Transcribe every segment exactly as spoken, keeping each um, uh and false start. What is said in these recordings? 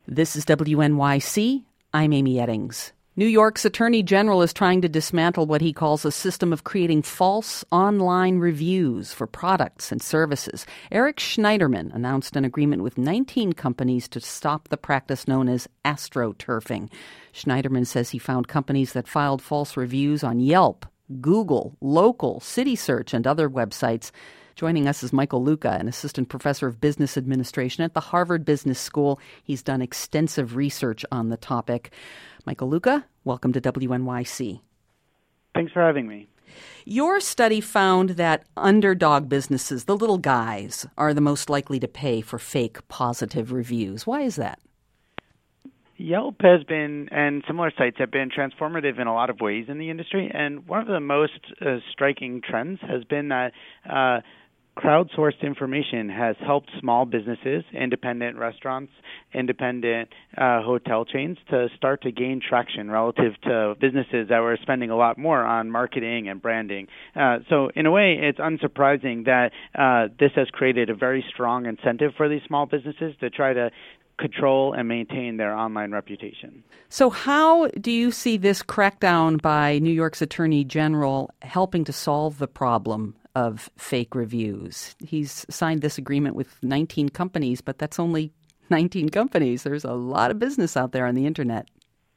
This is W N Y C. I'm Amy Eddings. New York's Attorney General is trying to dismantle what he calls a system of creating false online reviews for products and services. Eric Schneiderman announced an agreement with nineteen companies to stop the practice known as astroturfing. Schneiderman says he found companies that filed false reviews on Yelp, Google, Local, CitySearch, and other websites. Joining us is Michael Luca, an assistant professor of business administration at the Harvard Business School. He's done extensive research on the topic. Michael Luca, welcome to W N Y C. Thanks for having me. Your study found that underdog businesses, the little guys, are the most likely to pay for fake positive reviews. Why is that? Yelp has been, and similar sites have been transformative in a lot of ways in the industry. And one of the most uh, striking trends has been that uh, crowdsourced information has helped small businesses, independent restaurants, independent uh, hotel chains to start to gain traction relative to businesses that were spending a lot more on marketing and branding. Uh, so in a way, it's unsurprising that uh, this has created a very strong incentive for these small businesses to try to control and maintain their online reputation. So how do you see this crackdown by New York's Attorney General helping to solve the problem of fake reviews? He's signed this agreement with nineteen companies, but that's only nineteen companies. There's a lot of business out there on the internet.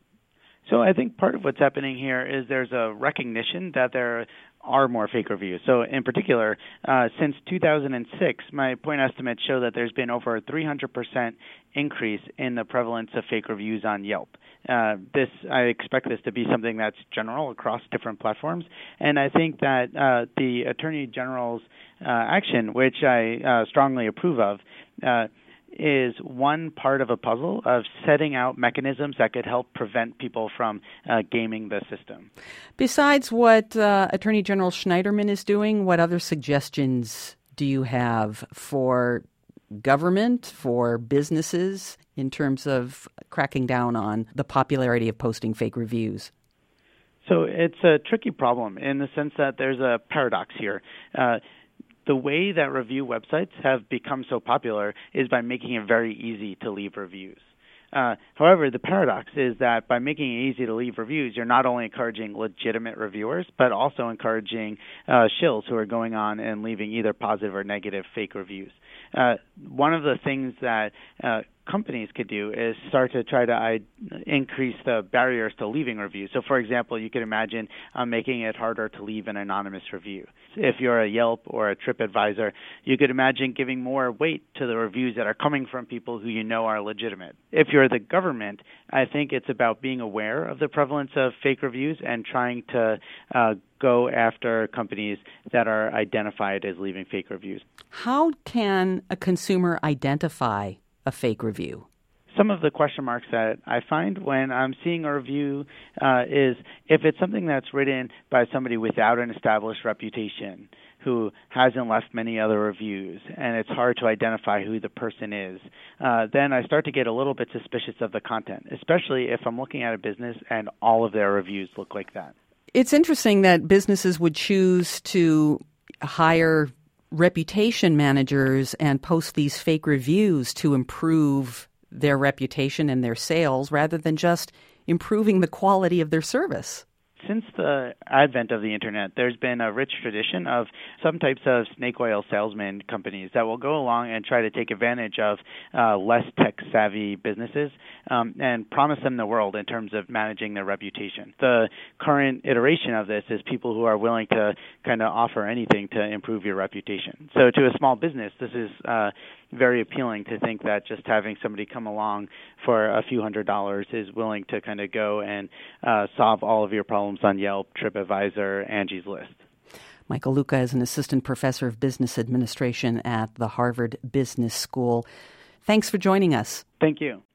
So I think part of what's happening here is there's a recognition that there are more fake reviews. So in particular, uh, since two thousand six, my point estimates show that there's been over a three hundred percent increase in the prevalence of fake reviews on Yelp. Uh, this, I expect this to be something that's general across different platforms. And I think that uh, the Attorney General's uh, action, which I uh, strongly approve of, uh, is one part of a puzzle of setting out mechanisms that could help prevent people from uh, gaming the system. Besides what uh, Attorney General Schneiderman is doing, what other suggestions do you have for government, for businesses, in terms of cracking down on the popularity of posting fake reviews? So it's a tricky problem in the sense that there's a paradox here. Uh, The way that review websites have become so popular is by making it very easy to leave reviews. Uh, however, the paradox is that by making it easy to leave reviews, you're not only encouraging legitimate reviewers, but also encouraging uh, shills who are going on and leaving either positive or negative fake reviews. Uh, one of the things that uh, companies could do is start to try to uh, increase the barriers to leaving reviews. So, for example, you could imagine uh, making it harder to leave an anonymous review. If you're a Yelp or a TripAdvisor, you could imagine giving more weight to the reviews that are coming from people who you know are legitimate. If you're the government, I think it's about being aware of the prevalence of fake reviews and trying to uh, go after companies that are identified as leaving fake reviews. How can a consumer identify a fake review? Some of the question marks that I find when I'm seeing a review uh, is if it's something that's written by somebody without an established reputation who hasn't left many other reviews, and it's hard to identify who the person is, uh, then I start to get a little bit suspicious of the content, especially if I'm looking at a business and all of their reviews look like that. It's interesting that businesses would choose to hire reputation managers and post these fake reviews to improve their reputation and their sales rather than just improving the quality of their service. Since the advent of the internet, there's been a rich tradition of some types of snake oil salesman companies that will go along and try to take advantage of uh, less tech-savvy businesses um, and promise them the world in terms of managing their reputation. The current iteration of this is people who are willing to kind of offer anything to improve your reputation. So to a small business, this is uh, very appealing to think that just having somebody come along for a few hundred dollars is willing to kind of go and uh, solve all of your problems on Yelp, TripAdvisor, Angie's List. Michael Luca is an assistant professor of business administration at the Harvard Business School. Thanks for joining us. Thank you.